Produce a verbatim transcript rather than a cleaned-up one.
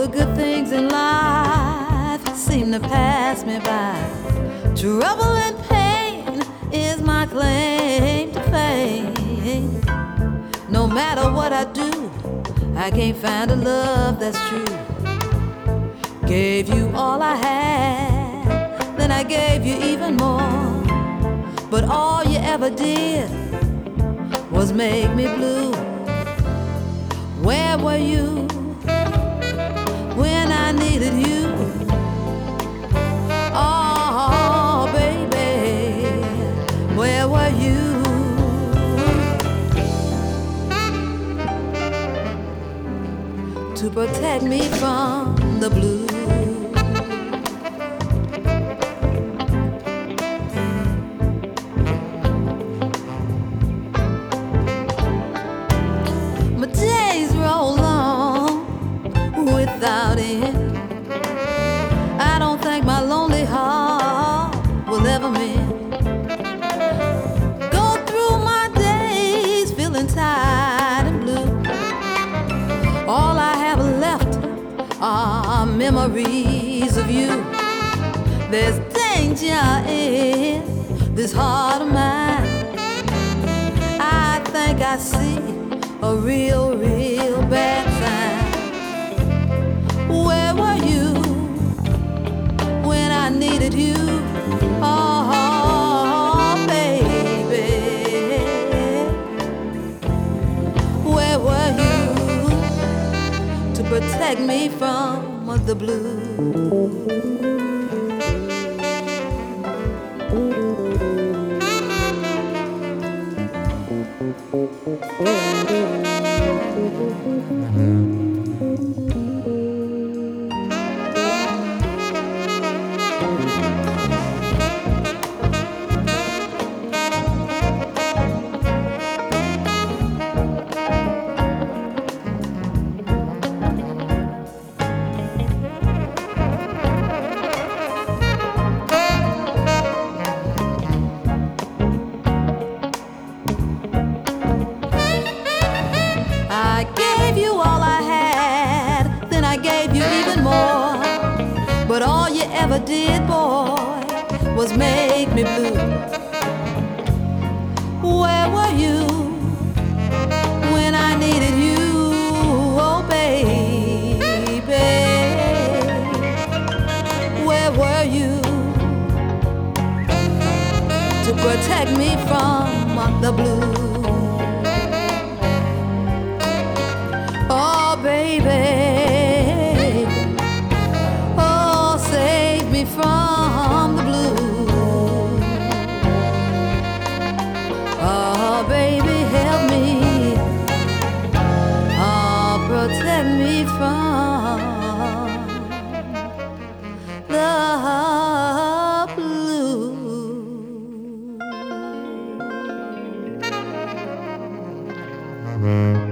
the good things in life seem to pass me by. Trouble and pain is my claim to fame. No matter what I do, I can't find a love that's true. Gave you all I had, then I gave you even more. But all you ever did was make me blue. Where were you when I needed you? Oh, baby, where were you? To protect me from the blues. My days roll on without end. I don't think my lonely heart will ever mend. Go through my days feeling tired and blue. All I have left are memories of you. There's danger in this heart of mine. I think I see a real, real bad sign. Where were you when I needed you? Oh, baby, where were you to protect me from the blues? I gave you all I had, then I gave you even more. But all you ever did, boy, was make me blue. Where were you when I needed you? Oh, baby, where were you to protect me from the blues? Oh, baby, oh, save me from the blues. Oh, baby, help me. Oh, protect me from the blues.